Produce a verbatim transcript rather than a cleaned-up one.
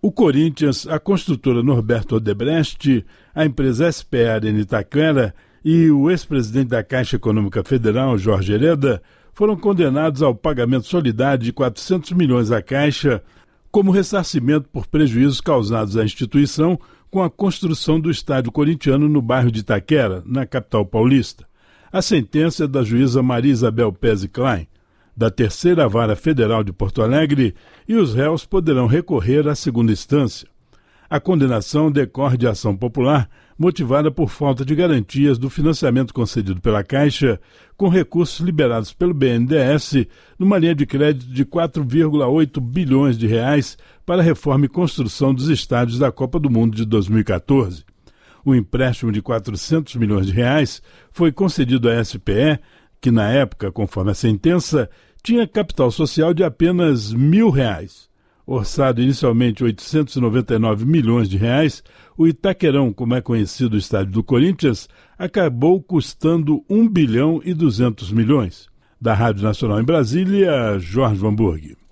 O Corinthians, a construtora Norberto Odebrecht, a empresa S P E Arena Itaquera e o ex-presidente da Caixa Econômica Federal, Jorge Hereda, foram condenados ao pagamento solidário de quatrocentos milhões à Caixa como ressarcimento por prejuízos causados à instituição com a construção do estádio corintiano no bairro de Itaquera, na capital paulista. A sentença é da juíza Maria Isabel Pezzi Klein, da Terceira Vara Federal de Porto Alegre, e os réus poderão recorrer à segunda instância. A condenação decorre de ação popular motivada por falta de garantias do financiamento concedido pela Caixa, com recursos liberados pelo B N D E S numa linha de crédito de quatro vírgula oito bilhões de reais para a reforma e construção dos estádios da Copa do Mundo de dois mil e catorze. O empréstimo de quatrocentos milhões de reais foi concedido à S P E, que na época, conforme a sentença, tinha capital social de apenas mil reais. Orçado inicialmente oitocentos e noventa e nove milhões de reais, o Itaquerão, como é conhecido o estádio do Corinthians, acabou custando um bilhão e duzentos milhões. Da Rádio Nacional em Brasília, Jorge Van Burg.